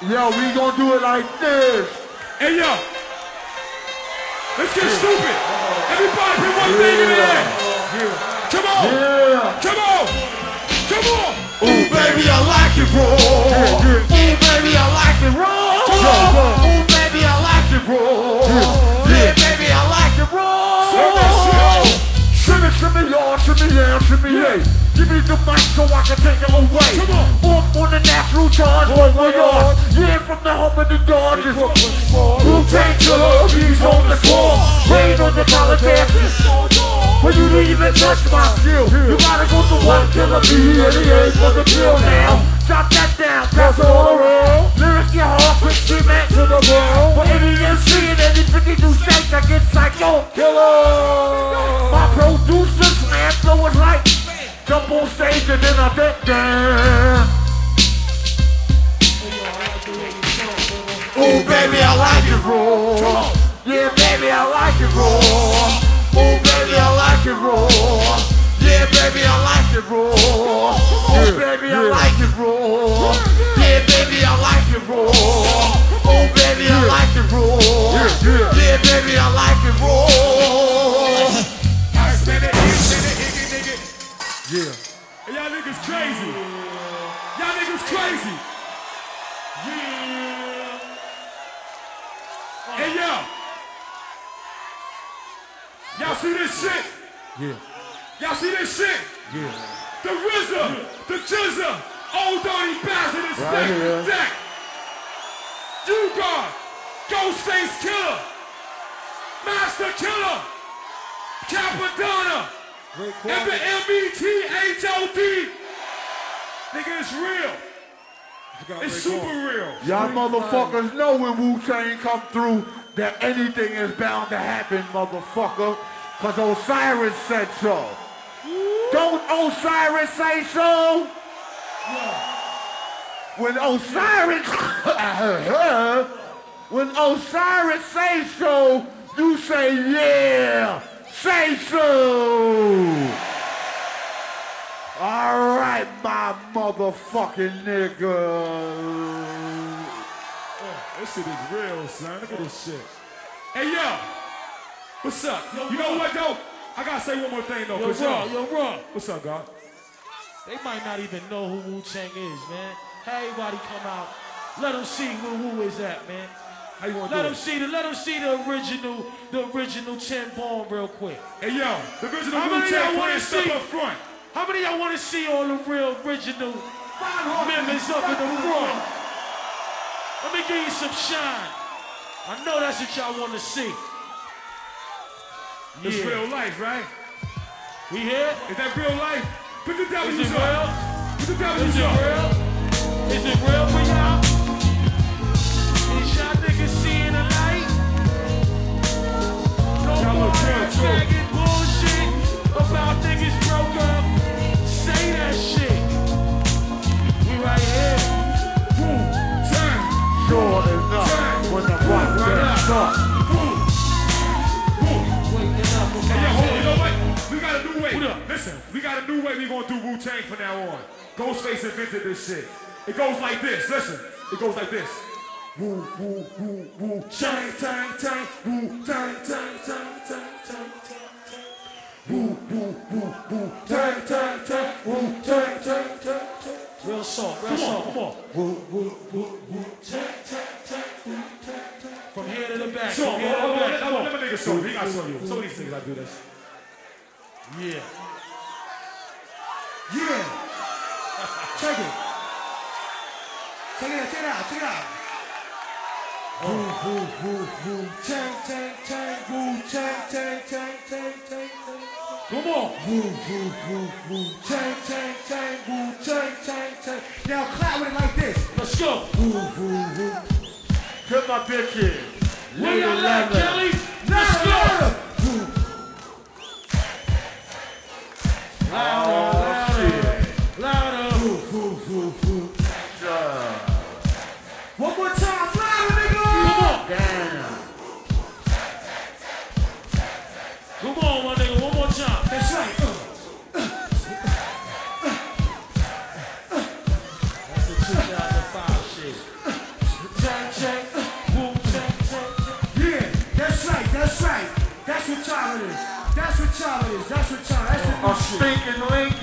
Yo, we gonna do it like this. Hey, yo. Let's get stupid. Everybody put one thing in the air. Come on. Come on. Come on. Ooh, baby, I like it raw. Ooh, baby, I like it raw. Ooh, baby, I like it raw. Yeah, baby, I like it raw. Shimmy, shimmy, y'all, shimmy, yeah, shimmy, yeah. Give me the mic so I can take it away. Come on. Off on the natural charge, one way off. Yeah, from the home of the Dodgers. Wu-Tang Killer, he's on the floor. Rain on the college dances. For you to even touch my skill, you gotta go to one killer, be here, the A for the kill now. Drop that down, pass it all around. Lyrics get hard, quick cement to the world. For any MC in any 52 states, I get psycho killer. My producer slam flow is like jump on stage and then I get down. Ooh, baby, I like it raw. Yeah, baby, I like it raw. Ooh, baby, I like it raw. Yeah, baby, I like it raw. Oh, baby, I like it raw. Yeah, baby, I like it raw. Oh, baby, I like it raw. Yeah, baby, I like it raw. Yeah. Hey, y'all niggas crazy. Y'all niggas crazy. Yeah. Hey, yo. Y'all see this shit? Yeah. Y'all see this shit? Yeah. The RZA, the Jizza, Old Dirty Bastard is Right deck. U-God, Ghostface Killer, Master Killer, Capadonna, and the M-E-T-H-O-D. Nigga, it's real. It's super real. Y'all motherfuckers know when Wu-Tang come through that anything is bound to happen, motherfucker. Cause Osiris said so. Don't Osiris say so? When Osiris when Osiris say so, you say yeah, say so. All right, my motherfucking nigga. This shit is real, son. Look at this shit. Hey, yo. What's up? You know what, though? I gotta say one more thing, though. Yo, Raw. What's up, God? They might not even know who Wu-Tang is, man. Have everybody come out. Let them see where Wu is at, man. How you want to Let do them see the original 10 Bone real quick. Hey, yo. The original How many y'all want to see? up front. How many y'all want to see all the real original members up in the front? Let me give you some shine. I know that's what y'all want to see. It's real life, right? We here? Is that real life? Put the Is W's it up. real? Put the Is W's it up. real? Is it real for y'all? Is y'all niggas seeing the light? No more hashtagging bullshit about niggas broke up. Say that shit. We right here. Wu-Tang. Sure enough, when the rock gets up. Hey, yo, hold on, you know what? We got a new way. Listen, we got a new way we gonna do Wu-Tang from now on. Ghostface invented this shit. It goes like this, listen. It goes like this. Woo, woo, woo, woo, tang, tang, tang, woo, tang, tang, tang, tang, tang, tang. Woo, woo, woo, woo, tang, tang, tang, woo, tang, tang, tang, tang. Real song, Come on. Woo, woo, woo, woo, tang, tang, tang, woo, tang, tang. From here to the back, Show from him. here to the back. Come on. Let my nigga show you. He gotta show you. Some of these things I do this. Yeah. Yeah. Check it. Check it out. Woo, woo, woo, woo, tang, tang, tang, woo, tang, tang, tang, tang, tang, tang. Come on. Woo, woo, woo, woo, tang, tang, tang, woo, tang, tang, tang. Now clap with it like this. Let's go. Woo, woo, woo. Put my bitches. Where y'all at, Kelly? Let's go. Woo. Louder. Woo, woo, woo, woo. One more time, louder, nigga. Come on. Damn. Come on, my nigga. One more time. That's right. That's the 2005 shit. Wu-Tang, Tang, Wu-Tang, Tang. Yeah, that's right, that's right. That's what time it is. That's what time it is. That's what time. That's the A new shit. stinking link